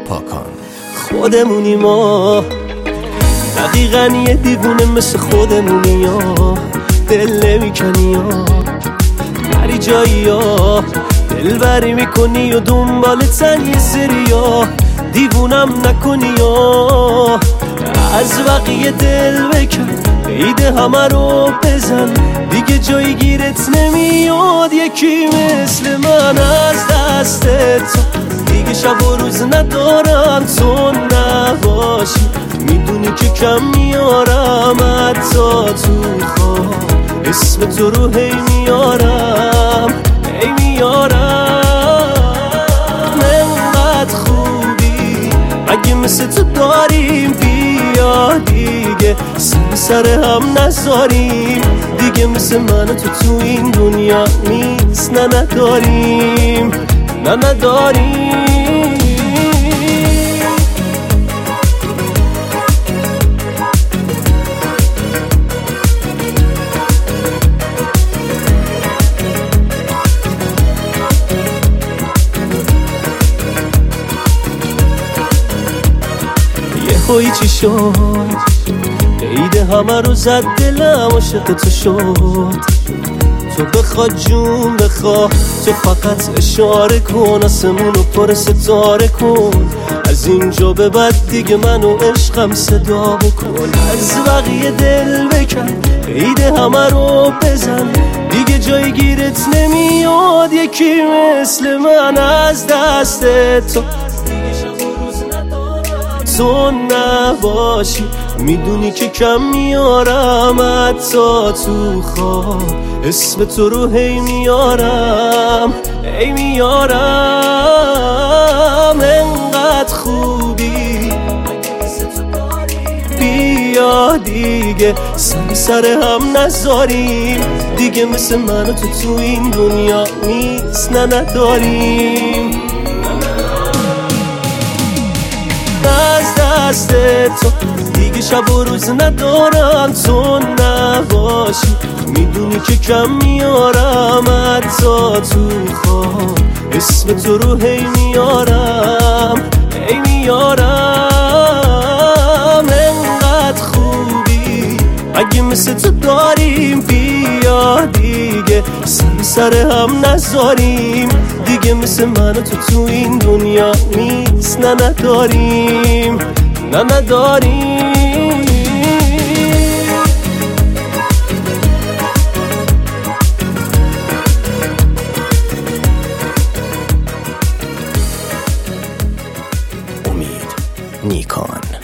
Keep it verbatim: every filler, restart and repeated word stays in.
پاکان. خودمونی ما، دقیقا یه دیوونه مثل خودمونی ها، دل نمیکنی ها، بری جایی ها، دل بری میکنی و دنبال تن یه سری ها، دیوونم نکنی ها، از بقیه دل بکن، عیده همه رو بزن، دیگه جایی گیرت نمیاد یکی مثل من از دست تو، دیگه شب و روز ندارم تو نباشی، میدونی که کم میارم حتی تو خواب، اسم تو رو هی میارم هی میارم، انقدر خوبی اگه مثل تو داریم، بیا دیگه سر سر هم نذاریم، دیگه مثل من تو تو این دنیا نیست، نه نداریم نه نداریم. یه چی شد عیده همه رو زد، دلم عاشق تو شد، تو بخواد جون بخواه، تو فقط اشاره کن، آسمون رو پر ستاره کن، از اینجا به بعد دیگه منو عشقم صدا بکن، از بقیه دل بکن، عیده همه رو بزن، دیگه جایی گیرت نمیاد یکی مثل من از دست تو، تو نباشی میدونی که کم میارم حتی تو خواب، اسم تو رو هی میارم هی میارم، انقدر خوبی بیا دیگه سر سر هم نذاریم، دیگه مثل من و تو تو این دنیا نیست، نه نداریم از دست تو، دیگه شب و روز ندارم تو نباشی، میدونی که کم میارم حتی تو خواب، اسم تو رو هی میارم هی میارم، انقدر خوبی اگه مثل تو داریم، بیا دیگه سر سر هم نذاریم، دیگه مثل من و تو تو این دنیا نیست، نه نداریم نه نداریم. امید نیکان.